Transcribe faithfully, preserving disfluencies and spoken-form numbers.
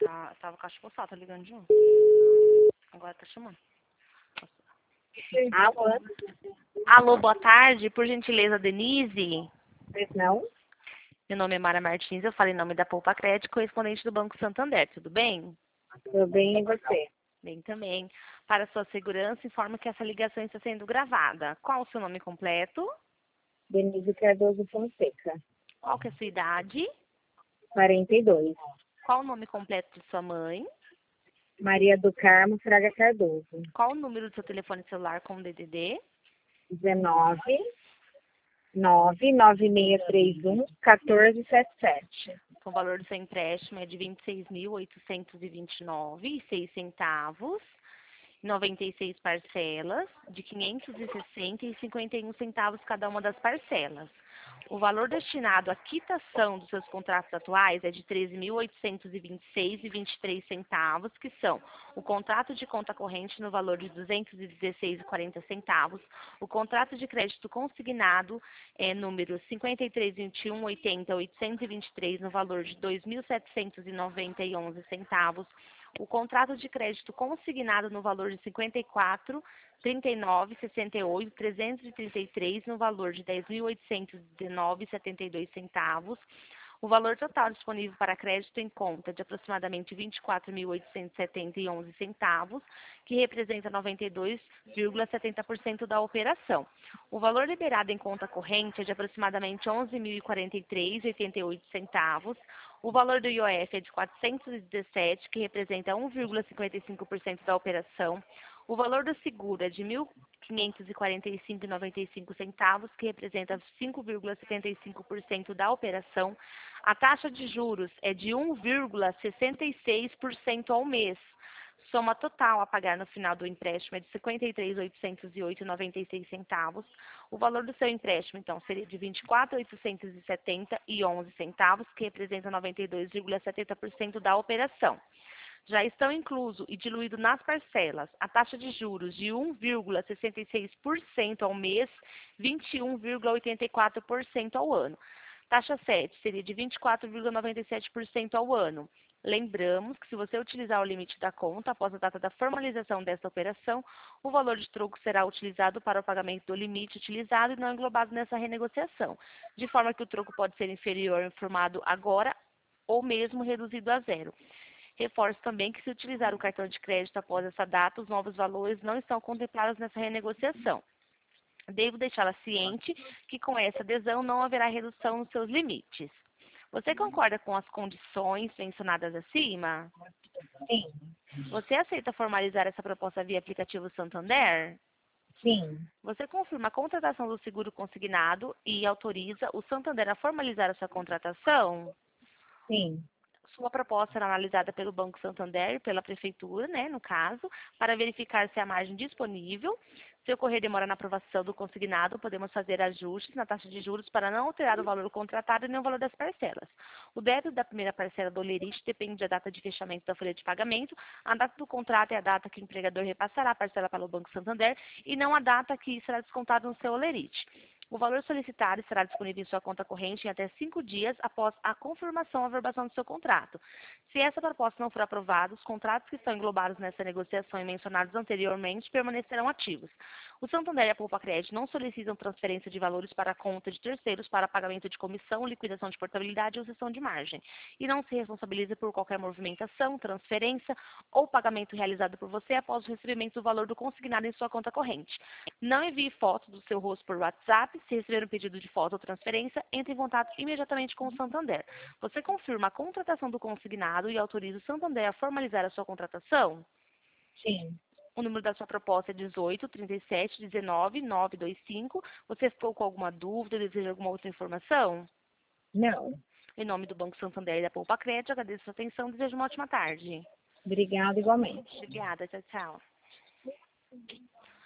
Tá, tava caixa postal, tá ligando de novo. Agora tá chamando. Alô? Alô, boa tarde. Por gentileza, Denise? Pois não? Meu nome é Mara Martins, eu falo em nome da Poupa Crédito, correspondente do Banco Santander. Tudo bem? Tudo bem, e você? Bem também. Para sua segurança, informo que essa ligação está sendo gravada. Qual o seu nome completo? Denise Cardoso Fonseca, Qual que é a sua idade? quarenta e dois. Qual o nome completo de sua mãe? Maria do Carmo Fraga Cardoso, Qual o número do seu telefone celular com D D D? dezenove, nove nove seis três um, um quatro sete sete. Então, o valor do seu empréstimo é de vinte e seis mil oitocentos e vinte e nove reais e seis centavos, noventa e seis parcelas, de quinhentos e sessenta reais e cinquenta e um centavos cada uma das parcelas. O valor destinado à quitação dos seus contratos atuais é de treze mil oitocentos e vinte e seis reais e vinte e três centavos, que são o contrato de conta corrente no valor de duzentos e dezesseis reais e quarenta centavos, o contrato de crédito consignado é número cinquenta e três vinte e um oitenta oitocentos e vinte e três no valor de dois mil setecentos e noventa e onze centavos, o contrato de crédito consignado no valor de cinquenta e quatro trinta e nove sessenta e oito trezentos e trinta e três no valor de dez mil oitocentos e dezenove reais e setenta e dois centavos, o valor total disponível para crédito em conta de aproximadamente vinte e quatro mil oitocentos e setenta e onze centavos, que representa noventa e dois vírgula setenta por cento da operação. O valor liberado em conta corrente é de aproximadamente onze mil e quarenta e três reais e oitenta e oito centavos. O valor do I O F é de quatrocentos e dezessete, que representa um vírgula cinquenta e cinco por cento da operação. O valor do seguro é de mil quinhentos e quarenta e cinco reais e noventa e cinco centavos, que representa cinco vírgula setenta e cinco por cento da operação. A taxa de juros é de um vírgula sessenta e seis por cento ao mês. Soma total a pagar no final do empréstimo é de cinquenta e três mil oitocentos e oito reais e noventa e seis centavos. O valor do seu empréstimo, então, seria de vinte e quatro mil oitocentos e setenta reais e onze centavos, que representa noventa e dois vírgula setenta por cento da operação. Já estão incluso e diluído nas parcelas a taxa de juros de um vírgula sessenta e seis por cento ao mês, vinte e um vírgula oitenta e quatro por cento ao ano. Taxa sete seria de vinte e quatro vírgula noventa e sete por cento ao ano. Lembramos que se você utilizar o limite da conta após a data da formalização desta operação, o valor de troco será utilizado para o pagamento do limite utilizado e não englobado nessa renegociação, de forma que o troco pode ser inferior ao informado agora ou mesmo reduzido a zero. Reforço também que se utilizar o cartão de crédito após essa data, os novos valores não estão contemplados nessa renegociação. Devo deixá-la ciente que com essa adesão não haverá redução nos seus limites. Você concorda com as condições mencionadas acima? Sim, Você aceita formalizar essa proposta via aplicativo Santander? sim, Você confirma a contratação do seguro consignado e autoriza o Santander a formalizar a sua contratação? sim. Sua proposta será analisada pelo Banco Santander, pela Prefeitura, né, no caso, para verificar se há margem disponível. Se ocorrer demora na aprovação do consignado, podemos fazer ajustes na taxa de juros para não alterar o valor contratado e nem o valor das parcelas. O débito da primeira parcela do olerite depende da data de fechamento da folha de pagamento. A data do contrato é a data que o empregador repassará a parcela para o Banco Santander e não a data que será descontado no seu olerite. O valor solicitado estará disponível em sua conta corrente em até cinco dias após a confirmação ou averbação do seu contrato. Se essa proposta não for aprovada, os contratos que estão englobados nessa negociação e mencionados anteriormente permanecerão ativos. O Santander e a Poupa Crédito não solicitam transferência de valores para a conta de terceiros para pagamento de comissão, liquidação de portabilidade ou cessão de margem, e não se responsabiliza por qualquer movimentação, transferência ou pagamento realizado por você após o recebimento do valor do consignado em sua conta corrente. Não envie foto do seu rosto por WhatsApp. Se receber um pedido de foto ou transferência, entre em contato imediatamente com o Santander. Você confirma a contratação do consignado e autoriza o Santander a formalizar a sua contratação? Sim. O número da sua proposta é dezoito, trinta e sete, dezenove, novecentos e vinte e cinco. Você ficou com alguma dúvida, deseja alguma outra informação? Não. Em nome do Banco Santander e da Poupa Crédito, agradeço a sua atenção e desejo uma ótima tarde. Obrigada igualmente. Obrigada, tchau, tchau.